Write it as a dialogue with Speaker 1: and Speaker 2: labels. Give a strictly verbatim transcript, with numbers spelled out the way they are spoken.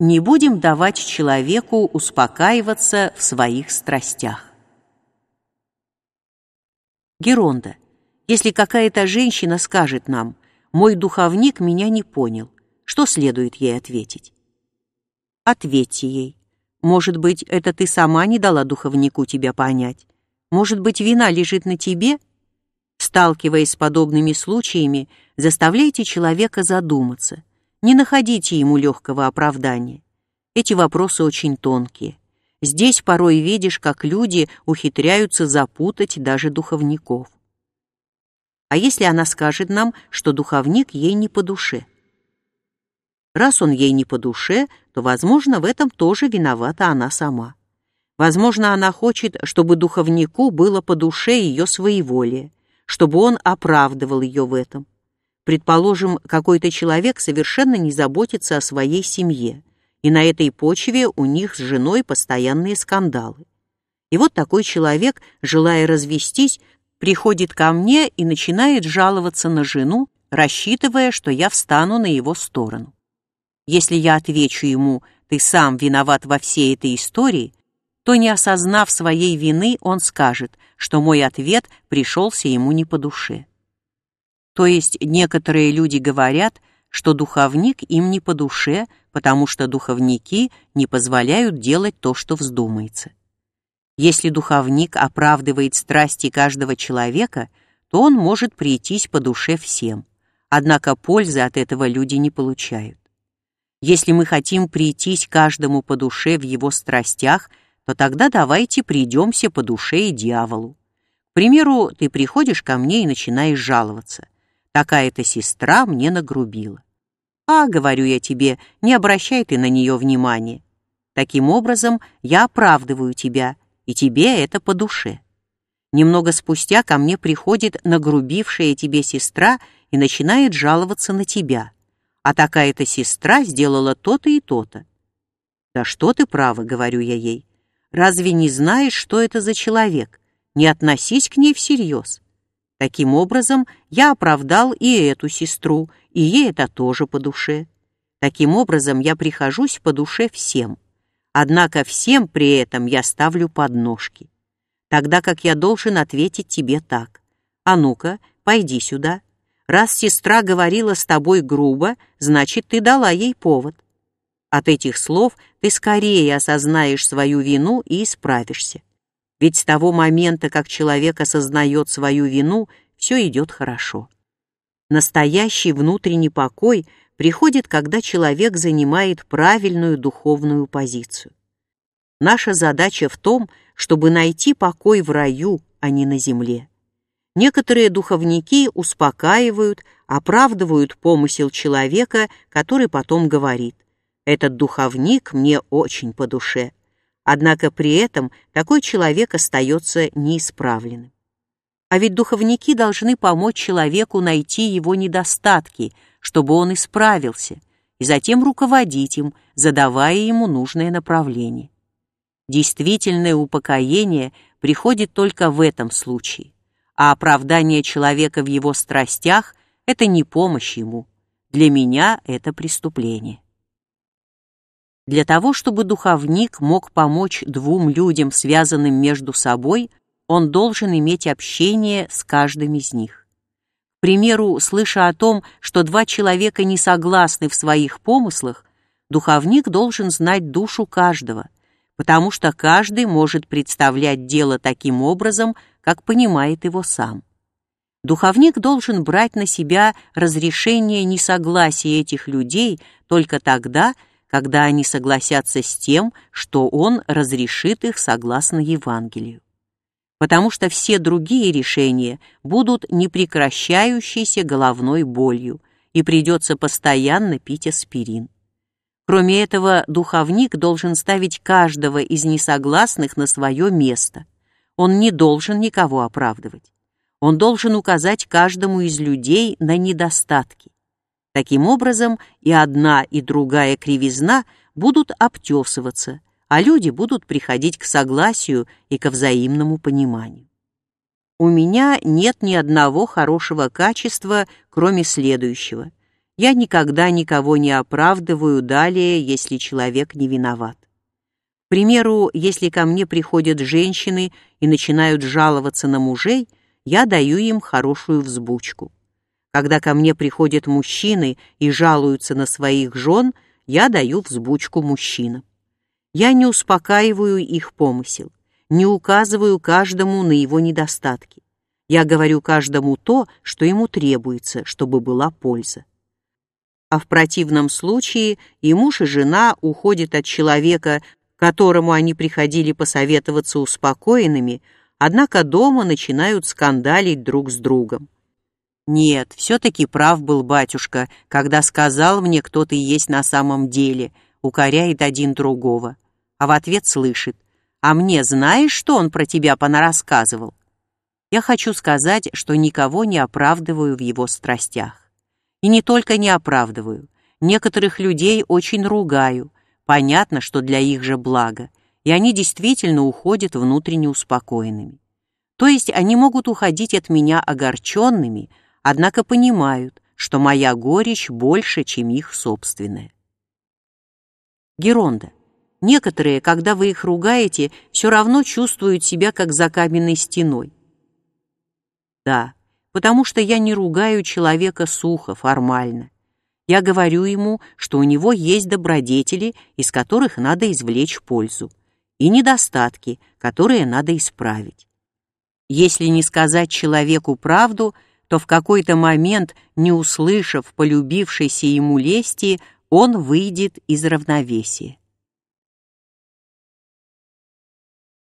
Speaker 1: Не будем давать человеку успокаиваться в своих страстях. Геронда. Если какая-то женщина скажет нам: «Мой духовник меня не понял», что следует ей ответить? Ответьте ей: «Может быть, это ты сама не дала духовнику тебя понять? Может быть, вина лежит на тебе?» Сталкиваясь с подобными случаями, заставляйте человека задуматься. Не находите ему легкого оправдания. Эти вопросы очень тонкие. Здесь порой видишь, как люди ухитряются запутать даже духовников. А если она скажет нам, что духовник ей не по душе? Раз он ей не по душе, то, возможно, в этом тоже виновата она сама. Возможно, она хочет, чтобы духовнику было по душе ее своеволие, чтобы он оправдывал ее в этом. Предположим, какой-то человек совершенно не заботится о своей семье, и на этой почве у них с женой постоянные скандалы. И вот такой человек, желая развестись, приходит ко мне и начинает жаловаться на жену, рассчитывая, что я встану на его сторону. Если я отвечу ему: «Ты сам виноват во всей этой истории», то, не осознав своей вины, он скажет, что мой ответ пришелся ему не по душе. То есть некоторые люди говорят, что духовник им не по душе, потому что духовники не позволяют делать то, что вздумается. Если духовник оправдывает страсти каждого человека, то он может прийтись по душе всем, однако пользы от этого люди не получают. Если мы хотим прийтись каждому по душе в его страстях, то тогда давайте придемся по душе и дьяволу. К примеру, ты приходишь ко мне и начинаешь жаловаться: «Такая-то сестра мне нагрубила». «А, — говорю я тебе, — не обращай ты на нее внимания». Таким образом, я оправдываю тебя, и тебе это по душе. Немного спустя ко мне приходит нагрубившая тебе сестра и начинает жаловаться на тебя: «А такая-то сестра сделала то-то и то-то». «Да что ты права, — говорю я ей, — разве не знаешь, что это за человек? Не относись к ней всерьез». Таким образом, я оправдал и эту сестру, и ей это тоже по душе. Таким образом, я прихожусь по душе всем. Однако всем при этом я ставлю подножки. Тогда как я должен ответить тебе так: «А ну-ка, пойди сюда. Раз сестра говорила с тобой грубо, значит, ты дала ей повод». От этих слов ты скорее осознаешь свою вину и исправишься. Ведь с того момента, как человек осознает свою вину, все идет хорошо. Настоящий внутренний покой приходит, когда человек занимает правильную духовную позицию. Наша задача в том, чтобы найти покой в раю, а не на земле. Некоторые духовники успокаивают, оправдывают помысел человека, который потом говорит: «Этот духовник мне очень по душе». Однако при этом такой человек остается неисправленным. А ведь духовники должны помочь человеку найти его недостатки, чтобы он исправился, и затем руководить им, задавая ему нужное направление. Действительное упокоение приходит только в этом случае, а оправдание человека в его страстях — это не помощь ему. Для меня это преступление. Для того, чтобы духовник мог помочь двум людям, связанным между собой, он должен иметь общение с каждым из них. К примеру, слыша о том, что два человека не согласны в своих помыслах, духовник должен знать душу каждого, потому что каждый может представлять дело таким образом, как понимает его сам. Духовник должен брать на себя разрешение несогласия этих людей только тогда, когда они согласятся с тем, что он разрешит их согласно Евангелию. Потому что все другие решения будут непрекращающейся головной болью, и придется постоянно пить аспирин. Кроме этого, духовник должен ставить каждого из несогласных на свое место. Он не должен никого оправдывать. Он должен указать каждому из людей на недостатки. Таким образом, и одна, и другая кривизна будут обтесываться, а люди будут приходить к согласию и ко взаимному пониманию. У меня нет ни одного хорошего качества, кроме следующего. Я никогда никого не оправдываю далее, если человек не виноват. К примеру, если ко мне приходят женщины и начинают жаловаться на мужей, я даю им хорошую взбучку. Когда ко мне приходят мужчины и жалуются на своих жен, я даю взбучку мужчинам. Я не успокаиваю их помысел, не указываю каждому на его недостатки. Я говорю каждому то, что ему требуется, чтобы была польза. А в противном случае и муж, и жена уходят от человека, к которому они приходили посоветоваться успокоенными, однако дома начинают скандалить друг с другом. Нет, все-таки прав был батюшка, когда сказал мне, кто ты есть на самом деле, укоряет один другого. А в ответ слышит: «А мне знаешь, что он про тебя понарассказывал?» Я хочу сказать, что никого не оправдываю в его страстях. И не только не оправдываю. Некоторых людей очень ругаю. Понятно, что для их же блага. И они действительно уходят внутренне успокоенными. То есть они могут уходить от меня огорченными, однако понимают, что моя горечь больше, чем их собственная. Геронда. Некоторые, когда вы их ругаете, все равно чувствуют себя как за каменной стеной. Да, потому что я не ругаю человека сухо, формально. Я говорю ему, что у него есть добродетели, из которых надо извлечь пользу, и недостатки, которые надо исправить. Если не сказать человеку правду, то в какой-то момент, не услышав полюбившейся ему лести, он выйдет из равновесия.